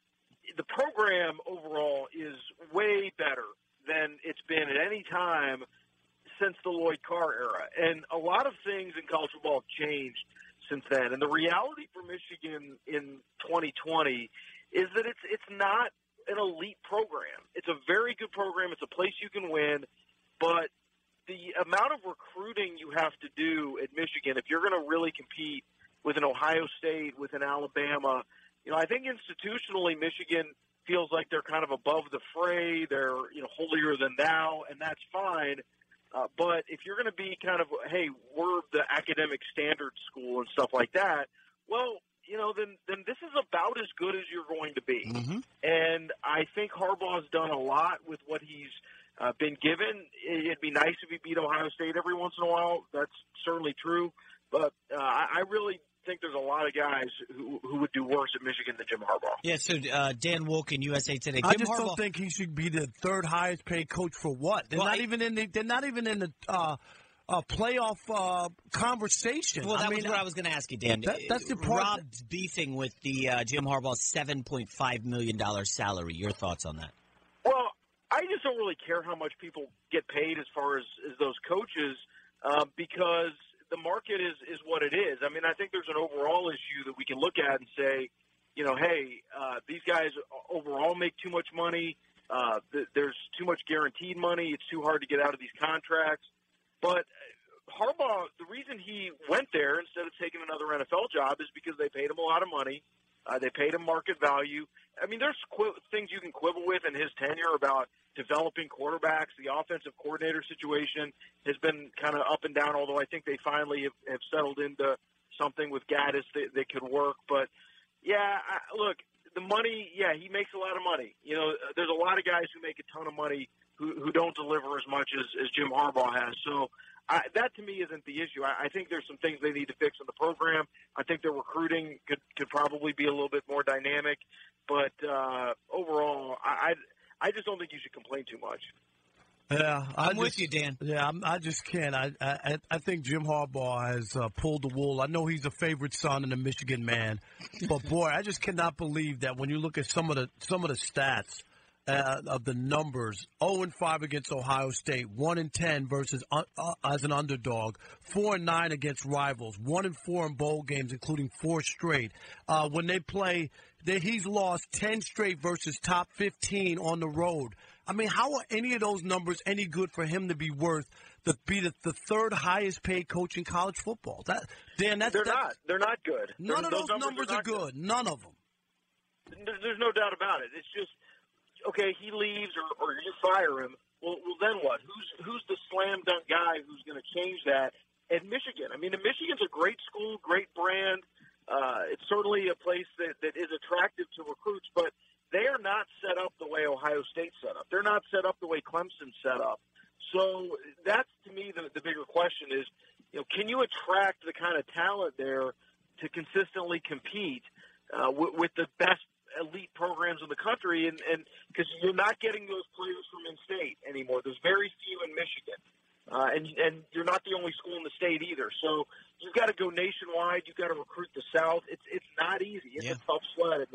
the program overall is way better than it's been at any time since the Lloyd Carr era. And a lot of things in college football have changed since then. And the reality for Michigan in twenty twenty is that it's it's not an elite program. It's a very good program. It's a place you can win, but the amount of recruiting you have to do at Michigan, if you're going to really compete with an Ohio State, with an Alabama, you know, I think institutionally Michigan feels like they're kind of above the fray. They're, you know, holier than thou, and that's fine. Uh, but if you're going to be kind of, hey, we're the academic standard school and stuff like that, well, you know, then then this is about as good as you're going to be. Mm-hmm. And I think Harbaugh's done a lot with what he's uh, been given. It'd be nice if he beat Ohio State every once in a while. That's certainly true. But uh, I I really think there's a lot of guys who, who would do worse at Michigan than Jim Harbaugh. Yeah, so uh, Dan Wolken, U S A Today. I Jim just Harbaugh, don't think he should be the third highest paid coach for what? They're Well, not I- even in the. They're not even in the uh, uh, playoff uh, conversation. Well, that I mean, was what I was going to ask you, Dan. That- that's the part that- Rob's beefing with the uh, Jim Harbaugh seven point five million dollars salary. Your thoughts on that? Well, I just don't really care how much people get paid as far as, as those coaches uh, because the market is, is what it is. I mean, I think there's an overall issue that we can look at and say, you know, hey, uh, these guys overall make too much money. Uh, th- there's too much guaranteed money. It's too hard to get out of these contracts. But Harbaugh, the reason he went there instead of taking another N F L job is because they paid him a lot of money. Uh, they paid him market value. I mean, there's qu- things you can quibble with in his tenure about developing quarterbacks. The offensive coordinator situation has been kind of up and down, although I think they finally have, have settled into something with Gaddis that, that could work. But, yeah, I, look, the money, yeah, he makes a lot of money. You know, there's a lot of guys who make a ton of money who, who don't deliver as much as, as Jim Harbaugh has. So I, that, to me, isn't the issue. I, I think there's some things they need to fix in the program. I think their recruiting could, could probably be a little bit more dynamic. But uh, overall, I, I I just don't think you should complain too much. Yeah, I I'm with just- you, Dan. Yeah, I'm, I just can't. I, I I think Jim Harbaugh has uh, pulled the wool. I know he's a favorite son and a Michigan man, but boy, I just cannot believe that when you look at some of the some of the stats uh, of the numbers: zero and five against Ohio State, one and ten versus uh, uh, as an underdog, four and nine against rivals, one and four in bowl games, including four straight. Uh, when they play, they, he's lost ten straight versus top fifteen on the road. I mean, how are any of those numbers any good for him to be worth the be the, the third highest paid coach in college football? That Dan, that's They're that's, not. They're not good. None They're- of those, numbers, are not good. None of them. There's, there's no doubt about it. It's just okay. He leaves, or, or you fire him. Well, well, then what? Who's who's the slam dunk guy who's going to change that at Michigan? I mean, Michigan's a great school, great brand. Uh, it's certainly a place that, that is attractive to recruits, but they are not set up the way Ohio State set up. They're not set up the way Clemson set up. So that's, to me, the, the bigger question is, you know, can you attract the kind of talent there to consistently compete uh, with, with the best elite programs in the country? And because you're not getting those players from in-state anymore. There's very few in Michigan. Uh, and, and you're not the only school in the state either. So you've got to go nationwide. You've got to recruit the South. It's, it's not easy. It's Yeah. a tough sled at Michigan.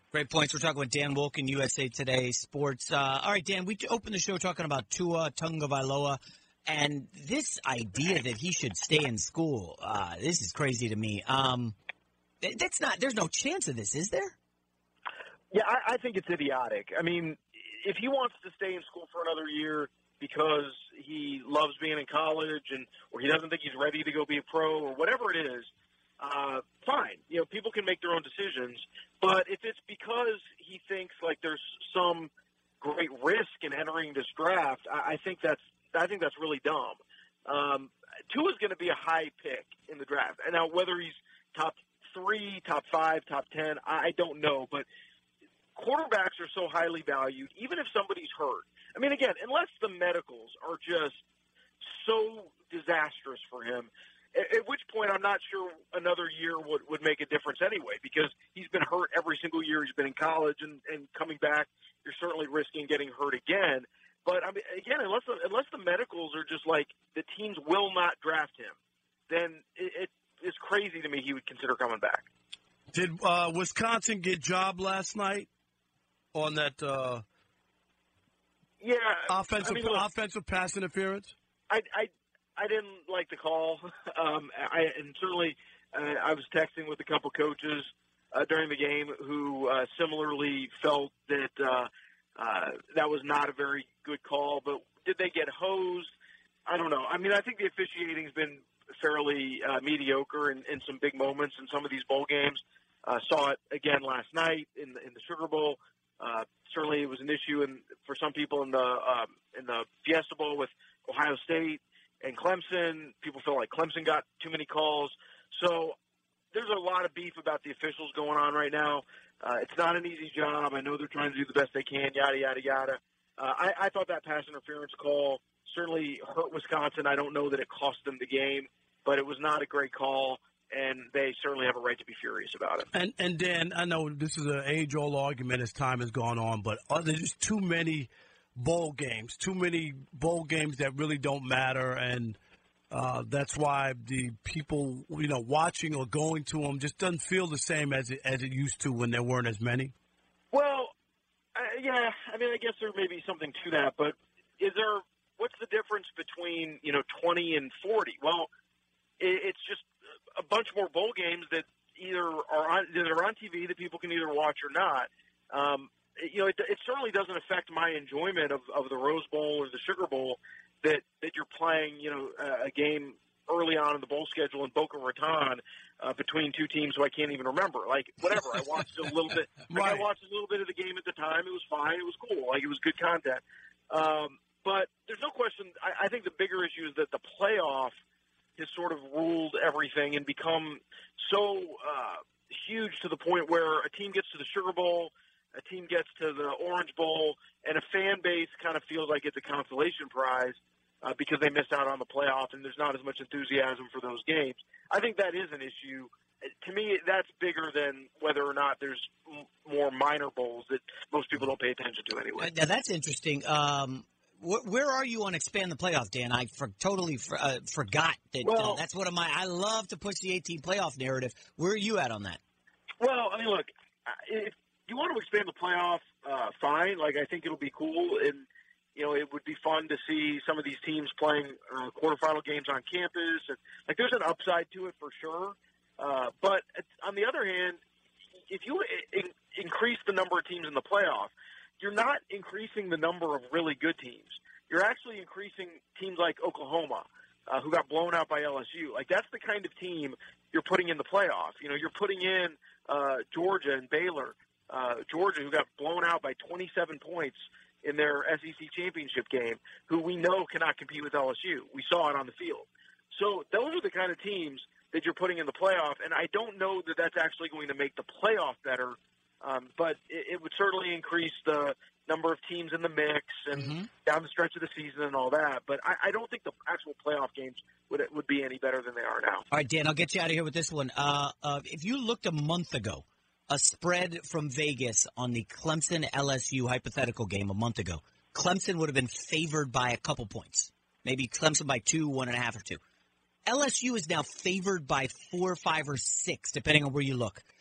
Great points. We're talking with Dan Wolken, U S A Today Sports. Uh, all right, Dan, we opened the show talking about Tua Tagovailoa, and this idea that he should stay in school, uh, this is crazy to me. Um, that's not. There's no chance of this, is there? Yeah, I, I think it's idiotic. I mean, if he wants to stay in school for another year because he loves being in college and or he doesn't think he's ready to go be a pro or whatever it is, uh, fine. You know, people can make their own decisions. But if it's because he thinks like there's some great risk in entering this draft, I, I think that's I think that's really dumb. Um, Tua's going to be a high pick in the draft, and now whether he's top three, top five, top ten, I don't know, but quarterbacks are so highly valued, even if somebody's hurt. I mean, again, unless the medicals are just so disastrous for him, at, at which point I'm not sure another year would, would make a difference anyway, because he's been hurt every single year he's been in college, and, and coming back, you're certainly risking getting hurt again. But, I mean, again, unless the, unless the medicals are just like the teams will not draft him, then it, it is crazy to me he would consider coming back. Did uh, Wisconsin get job last night? On that, uh, yeah, offensive I mean, look, offensive pass interference. I, I, I didn't like the call, um, I and certainly uh, I was texting with a couple coaches uh, during the game who uh, similarly felt that uh, uh, that was not a very good call. But did they get hosed? I don't know. I mean, I think the officiating's been fairly uh, mediocre in, in some big moments in some of these bowl games. Uh, saw it again last night in the, in the Sugar Bowl. Uh, certainly, it was an issue in, for some people in the um, in the Fiesta Bowl with Ohio State and Clemson. People feel like Clemson got too many calls. So there's a lot of beef about the officials going on right now. Uh, it's not an easy job. I know they're trying to do the best they can, yada, yada, yada. Uh, I, I thought that pass interference call certainly hurt Wisconsin. I don't know that it cost them the game, but it was not a great call. And they certainly have a right to be furious about it. And and Dan, I know this is an age-old argument as time has gone on, but are there just too many bowl games, too many bowl games that really don't matter, and uh, that's why the people, you know, watching or going to them just doesn't feel the same as it, as it used to when there weren't as many? Well, uh, yeah, I mean, I guess there may be something to that, but is there? What's the difference between, you know, twenty and forty? Well, it, it's just a bunch more bowl games that either are on that are on T V that people can either watch or not. Um, you know, it, it certainly doesn't affect my enjoyment of, of the Rose Bowl or the Sugar Bowl that, that you're playing, you know, a game early on in the bowl schedule in Boca Raton uh, between two teams who I can't even remember. Like, whatever. I watched a little bit. Like, right. I watched a little bit of the game at the time. It was fine. It was cool. Like, it was good content. Um, but there's no question. I, I think the bigger issue is that the playoff has sort of ruled everything and become so uh, huge to the point where a team gets to the Sugar Bowl, a team gets to the Orange Bowl, and a fan base kind of feels like it's a consolation prize uh, because they missed out on the playoff and there's not as much enthusiasm for those games. I think that is an issue. To me, that's bigger than whether or not there's m- more minor bowls that most people don't pay attention to anyway. Now, that's interesting. Um, wh- where are you on Expand the Playoff, Dan? I for- totally for- uh, forgot that well, uh, that's one of my – I love to push the eighteen playoff narrative. Where are you at on that? Well, I mean, look, if you want to expand the playoff, uh, fine. Like, I think it'll be cool, and, you know, it would be fun to see some of these teams playing uh, quarterfinal games on campus. And, like, there's an upside to it for sure. Uh, but on the other hand, if you in- increase the number of teams in the playoff, you're not increasing the number of really good teams. You're actually increasing teams like Oklahoma, uh, who got blown out by L S U. Like, that's the kind of team you're putting in the playoff. You know, you're putting in uh, Georgia and Baylor. Uh, Georgia, who got blown out by twenty-seven points in their S E C championship game, who we know cannot compete with L S U. We saw it on the field. So those are the kind of teams that you're putting in the playoff, and I don't know that that's actually going to make the playoff better, um, but it, it would certainly increase the number of teams in the mix and mm-hmm. down the stretch of the season and all that. But I, I don't think the actual playoff games would would be any better than they are now. All right, Dan, I'll get you out of here with this one. Uh, uh, if you looked a month ago, a spread from Vegas on the Clemson-L S U hypothetical game a month ago, Clemson would have been favored by a couple points, maybe Clemson by two, one and a half or two. L S U is now favored by four, five, or six, depending on where you look.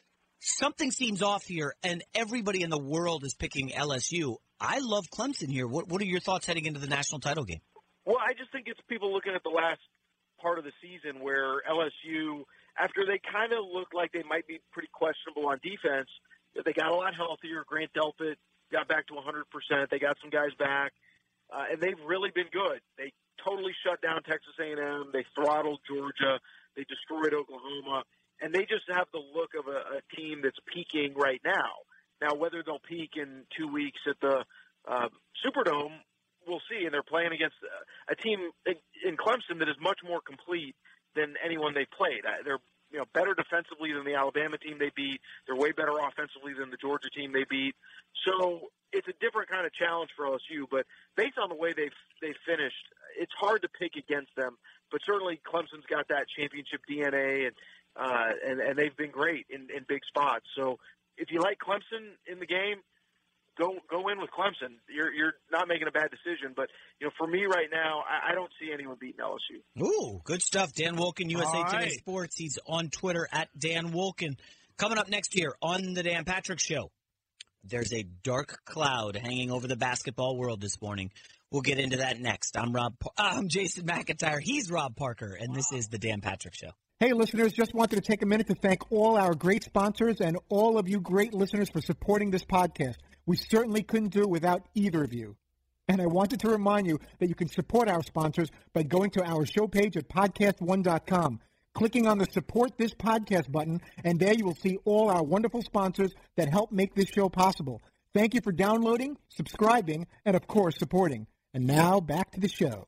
something seems off here, and everybody in the world is picking L S U. I love Clemson here. What What are your thoughts heading into the national title game? Well, I just think it's people looking at the last part of the season where L S U, after they kind of looked like they might be pretty questionable on defense, they got a lot healthier. Grant Delpit got back to one hundred percent. They got some guys back, uh, and they've really been good. They totally shut down Texas A and M. They throttled Georgia. They destroyed Oklahoma. And they just have the look of a, a team that's peaking right now. Now, whether they'll peak in two weeks at the uh, Superdome, we'll see. And they're playing against a, a team in, in Clemson that is much more complete than anyone they played. Uh, they're you know better defensively than the Alabama team they beat. They're way better offensively than the Georgia team they beat. So it's a different kind of challenge for L S U. But based on the way they've they've finished, it's hard to pick against them. But certainly Clemson's got that championship D N A, and uh, and, and they've been great in, in big spots. So if you like Clemson in the game, go go in with Clemson. You're you're not making a bad decision. But you know, for me right now, I, I don't see anyone beating L S U. Ooh, good stuff. Dan Wolken, U S A All Today right. Sports. He's on Twitter at Dan Wolken. Coming up next year on the Dan Patrick Show, there's a dark cloud hanging over the basketball world this morning. We'll get into that next. I'm Rob. I'm Jason McIntyre. He's Rob Parker, and this is the Dan Patrick Show. Hey, listeners, just wanted to take a minute to thank all our great sponsors and all of you great listeners for supporting this podcast. We certainly couldn't do it without either of you. And I wanted to remind you that you can support our sponsors by going to our show page at podcast one dot com, clicking on the Support This Podcast button, and there you will see all our wonderful sponsors that help make this show possible. Thank you for downloading, subscribing, and, of course, supporting. And now, back to the show.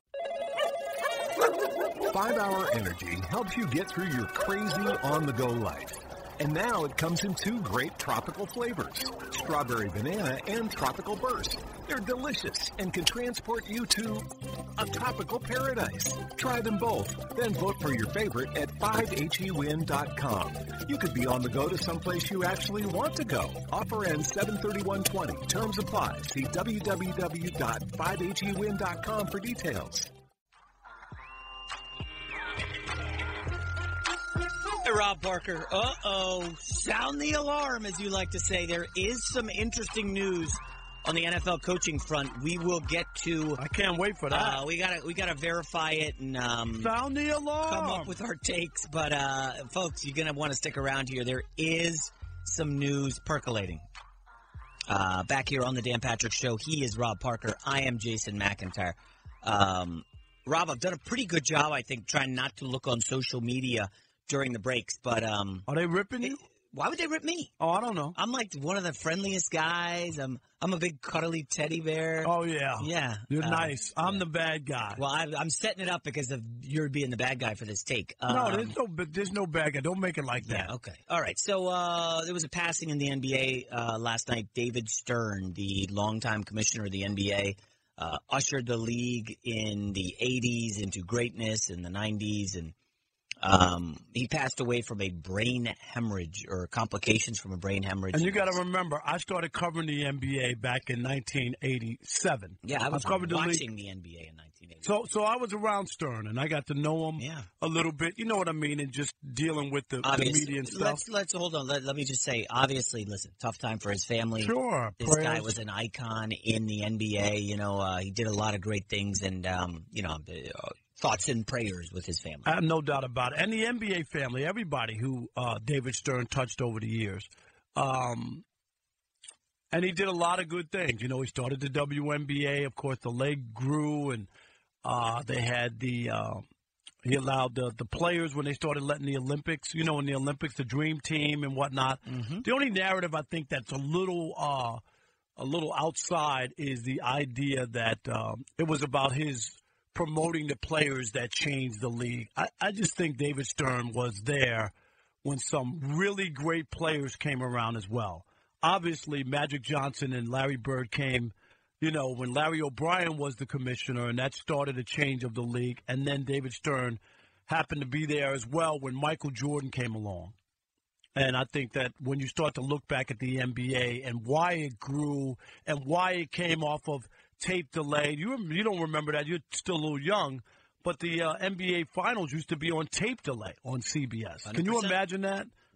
five hour Energy helps you get through your crazy on-the-go life. And now it comes in two great tropical flavors, strawberry banana and tropical burst. They're delicious and can transport you to a tropical paradise. Try them both, then vote for your favorite at five H E win dot com. You could be on the go to someplace you actually want to go. Offer ends seven thirty-one twenty. Terms apply. See w w w dot five H E win dot com for details. Hey, Rob Parker. Uh-oh. Sound the alarm, as you like to say. There is some interesting news on the N F L coaching front. We will get to. I can't wait for that. Uh, we gotta we gotta verify it and um, sound the alarm. Come up with our takes. But uh, folks, you're gonna want to stick around here. There is some news percolating. Uh, back here on the Dan Patrick Show, he is Rob Parker. I am Jason McIntyre. Um, Rob, I've done a pretty good job, I think, trying not to look on social media during the breaks, but um, are they ripping you? Why would they rip me? Oh, I don't know. I'm like one of the friendliest guys. I'm I'm a big cuddly teddy bear. Oh yeah, yeah. You're uh, nice. I'm yeah. the bad guy. Well, I, I'm setting it up because of you're being the bad guy for this take. Um, no, there's no there's no bad guy. Don't make it like that. Yeah, okay. All right. So uh, there was a passing in the N B A uh, last night. David Stern, the longtime commissioner of the N B A, uh, ushered the league in the eighties into greatness in the nineties, and Um, he passed away from a brain hemorrhage or complications from a brain hemorrhage. And you got to remember, I started covering the N B A back in nineteen eighty-seven. Yeah, I was I covered watching the, the N B A in nineteen eighty. So, so I was around Stern, and I got to know him yeah. a little bit. You know what I mean, and just dealing with the, the media and stuff. Let's let's hold on. Let, let me just say, obviously, listen, tough time for his family. Sure, this prayers. guy was an icon in the N B A. You know, uh, he did a lot of great things, and um, you know. Uh, Thoughts and prayers with his family. I have no doubt about it. And the N B A family, everybody who uh, David Stern touched over the years. Um, and he did a lot of good things. You know, he started the W N B A. Of course, the league grew, and uh, they had the uh, – he allowed the, the players when they started letting the Olympics, you know, in the Olympics, the Dream Team and whatnot. Mm-hmm. The only narrative I think that's a little uh, a little outside is the idea that um, it was about his – promoting the players that changed the league. I, I just think David Stern was there when some really great players came around as well. Obviously, Magic Johnson and Larry Bird came, you know, when Larry O'Brien was the commissioner, and that started a change of the league. And then David Stern happened to be there as well when Michael Jordan came along. And I think that when you start to look back at the N B A and why it grew and why it came off of tape delay. You you don't remember that. You're still a little young. But the uh, N B A Finals used to be on tape delay on C B S. one hundred percent. Can you imagine that?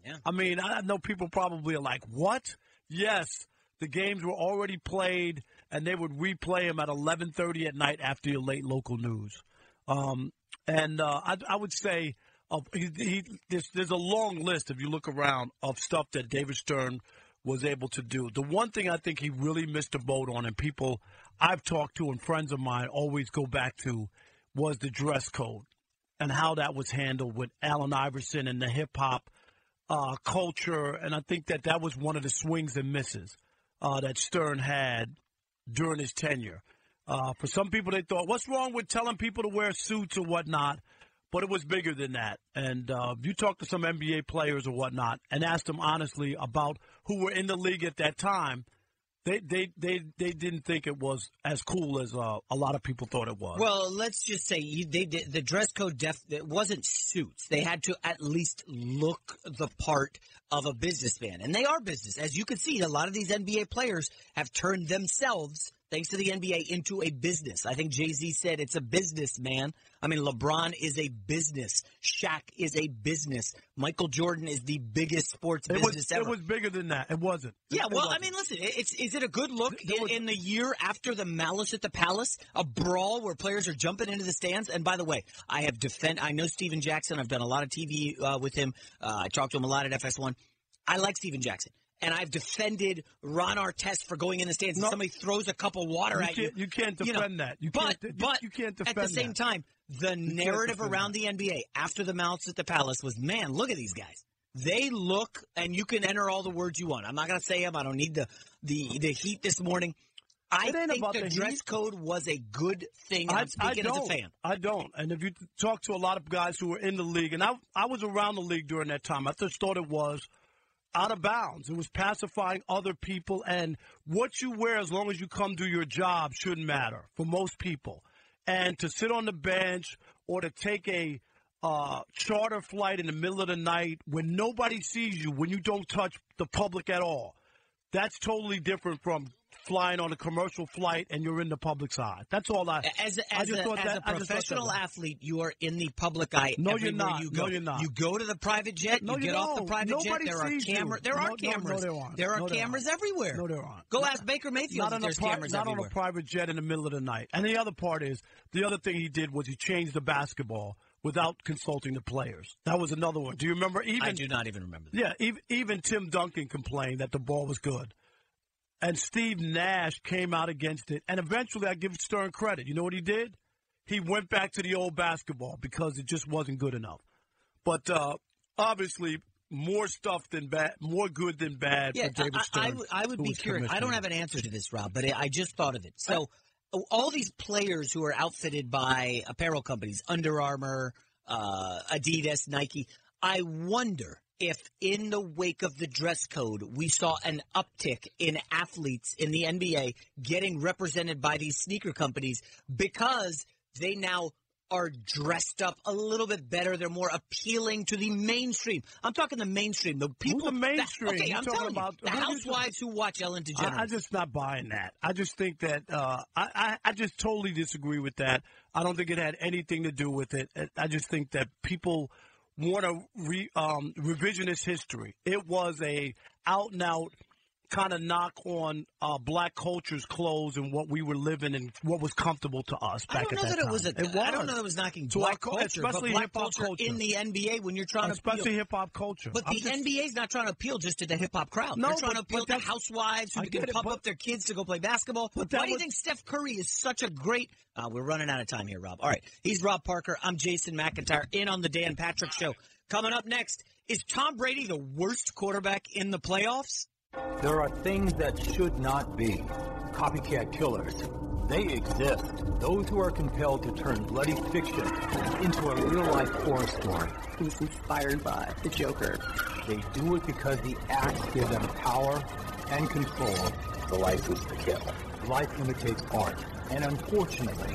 Yeah. I mean, I know people probably are like, what? Yes, the games were already played, and they would replay them at eleven thirty at night after your late local news. Um, and uh, I, I would say of he, he, there's, there's a long list, if you look around, of stuff that David Stern was able to do. The one thing I think he really missed the boat on, and people I've talked to and friends of mine always go back to, was the dress code and how that was handled with Allen Iverson and the hip-hop uh, culture. And I think that that was one of the swings and misses uh, that Stern had during his tenure. Uh, for some people, they thought, what's wrong with telling people to wear suits or whatnot? But it was bigger than that. And uh, you talk to some N B A players or whatnot and ask them honestly about who were in the league at that time, They they they they didn't think it was as cool as uh, a lot of people thought it was. Well, let's just say you, they did, the dress code def, it wasn't suits. They had to at least look the part of a businessman, and they are business. As you can see, a lot of these N B A players have turned themselves, thanks to the N B A, into a business. I think Jay-Z said it's a business, man. I mean, LeBron is a business. Shaq is a business. Michael Jordan is the biggest sports it business was, ever. It was bigger than that. It wasn't. Yeah, it well, wasn't. I mean, listen, it's, is it a good look in, in the year after the Malice at the Palace, a brawl where players are jumping into the stands? And by the way, I have defend. I know Steven Jackson. I've done a lot of T V uh, with him. Uh, I talked to him a lot at F S one. I like Steven Jackson. And I've defended Ron Artest for going in the stands. No, and somebody throws a cup of water you at you. You can't defend you know, that. You but can't, but you, you can't defend at the same that. time, the you narrative around that. the N B A after the Malice at the Palace was, man, look at these guys. They look, and you can enter all the words you want. I'm not going to say them. I don't need the, the, the heat this morning. I think the, the dress heat. code was a good thing. And I, I'm speaking I as a fan. I don't. And if you talk to a lot of guys who were in the league, and I, I was around the league during that time, I just thought it was out of bounds. It was pacifying other people, and what you wear as long as you come do your job shouldn't matter for most people. And to sit on the bench or to take a uh, charter flight in the middle of the night when nobody sees you, when you don't touch the public at all, that's totally different from flying on a commercial flight and you're in the public's eye. That's all I. As, as, I just a, thought as that, a professional athlete, you are in the public eye. No, everywhere you're not. You go. No, you're not. You go to the private jet. No, you get you off the private Nobody jet. There are cameras. There no, are no, cameras. No, there aren't. There are no, there cameras aren't. everywhere. No, there aren't. Go not, ask Baker Mayfield if there's pri- cameras not everywhere. on a private jet in the middle of the night. And the other part is, the other thing he did was he changed the basketball without consulting the players. That was another one. Do you remember? Even I do not even remember that. Yeah, even, even Tim Duncan complained that the ball was good. And Steve Nash came out against it. And eventually, I give Stern credit. You know what he did? He went back to the old basketball because it just wasn't good enough. But uh, obviously, more stuff than bad, more good than bad yeah, for David I, Stern. I, would, I would be curious. I don't have an answer to this, Rob, but I just thought of it. So all these players who are outfitted by apparel companies, Under Armour, uh, Adidas, Nike, I wonder if in the wake of the dress code, we saw an uptick in athletes in the N B A getting represented by these sneaker companies because they now are dressed up a little bit better. They're more appealing to the mainstream. I'm talking the mainstream. The people. Who's the mainstream? That, okay, You're I'm telling about, you. The housewives who watch Ellen DeGeneres. I, I'm just not buying that. I just think that uh, I, I, I just totally disagree with that. I don't think it had anything to do with it. I just think that people want a re, um, revisionist history. It was a out and out kind of knock on uh, black culture's clothes and what we were living and what was comfortable to us back I don't at know that, that time. it was a. It was. I don't know that it was knocking to black our, culture, especially but black hip-hop culture, culture in the N B A when you're trying especially to especially hip hop culture. But I'm the just, N B A is not trying to appeal just to the hip hop crowd. No, They're trying but, to appeal but to housewives who I can it, pump but, up their kids to go play basketball. But Why was, do you think Steph Curry is such a great? Uh, we're running out of time here, Rob. All right, he's Rob Parker. I'm Jason McIntyre. In on the Dan Patrick Show. Coming up next, is Tom Brady the worst quarterback in the playoffs? There are things that should not be. Copycat killers. They exist. Those who are compelled to turn bloody fiction into a real-life horror story. He was inspired by the Joker. They do it because the acts give them power and control. The license to kill. Life imitates art. And unfortunately,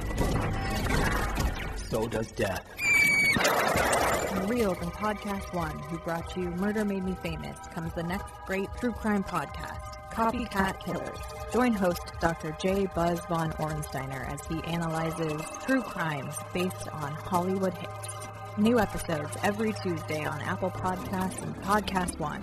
so does death. Reels and Podcast One, who brought you Murder Made Me Famous, comes the next great true crime podcast, Copycat Killers. Join host Doctor J. Buzz Von Ornsteiner as he analyzes true crimes based on Hollywood hits. New episodes every Tuesday on Apple Podcasts and Podcast One.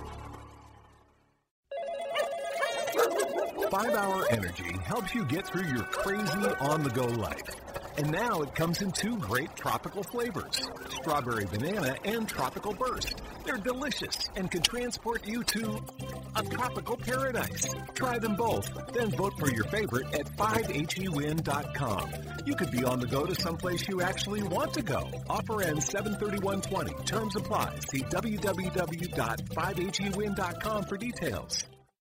five hour Energy helps you get through your crazy on-the-go life. And now it comes in two great tropical flavors, Strawberry Banana and Tropical Burst. They're delicious and can transport you to a tropical paradise. Try them both, then vote for your favorite at five H E win dot com. You could be on the go to someplace you actually want to go. Offer ends seven thirty-one twenty. Terms apply. See w w w dot five H E win dot com for details.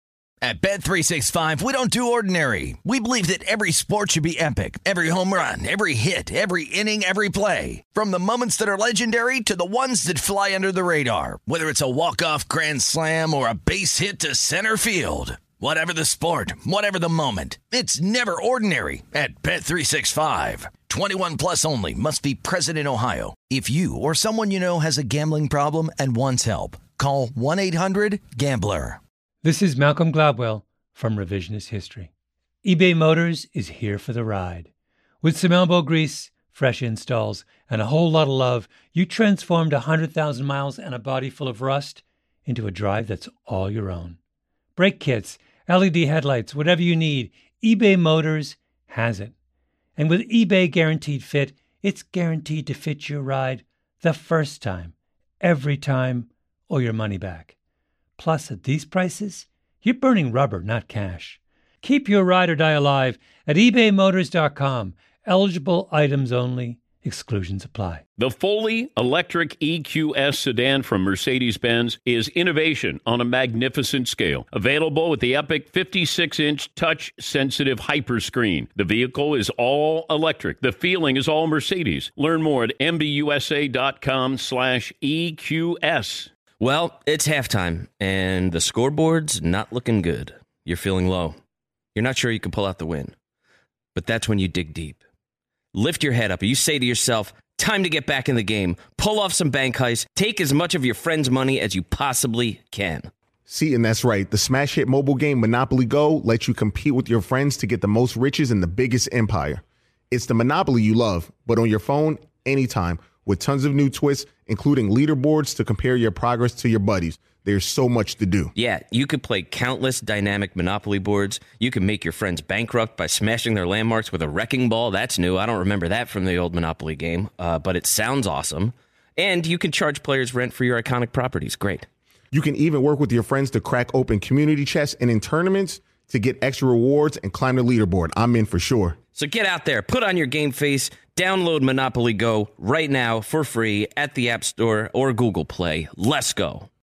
At Bet three sixty-five, we don't do ordinary. We believe that every sport should be epic. Every home run, every hit, every inning, every play. From the moments that are legendary to the ones that fly under the radar. Whether it's a walk-off grand slam or a base hit to center field. Whatever the sport, whatever the moment. It's never ordinary at Bet three sixty-five. twenty-one plus only. Must be present in Ohio. If you or someone you know has a gambling problem and wants help, call one eight hundred gambler. This is Malcolm Gladwell from Revisionist History. eBay Motors is here for the ride. With some elbow grease, fresh installs, and a whole lot of love, you transformed one hundred thousand miles and a body full of rust into a drive that's all your own. Brake kits, L E D headlights, whatever you need, eBay Motors has it. And with eBay Guaranteed Fit, it's guaranteed to fit your ride the first time, every time, or your money back. Plus, at these prices, you're burning rubber, not cash. Keep your ride or die alive at ebay motors dot com. Eligible items only. Exclusions apply. The fully electric E Q S sedan from Mercedes-Benz is innovation on a magnificent scale. Available with the epic fifty-six inch touch-sensitive Hyperscreen. The vehicle is all electric. The feeling is all Mercedes. Learn more at m b u s a dot com slash E Q S. Well, it's halftime, and the scoreboard's not looking good. You're feeling low. You're not sure you can pull out the win. But that's when you dig deep. Lift your head up, and you say to yourself, time to get back in the game. Pull off some bank heists. Take as much of your friend's money as you possibly can. See, and that's right. The smash hit mobile game Monopoly Go lets you compete with your friends to get the most riches in the biggest empire. It's the Monopoly you love, but on your phone, anytime. With tons of new twists, including leaderboards to compare your progress to your buddies. There's so much to do. Yeah, you could play countless dynamic Monopoly boards. You can make your friends bankrupt by smashing their landmarks with a wrecking ball. That's new. I don't remember that from the old Monopoly game, uh, but it sounds awesome. And you can charge players rent for your iconic properties. Great. You can even work with your friends to crack open community chests and in tournaments to get extra rewards and climb the leaderboard. I'm in for sure. So get out there, put on your game face, download Monopoly Go right now for free at the App Store or Google Play. Let's go.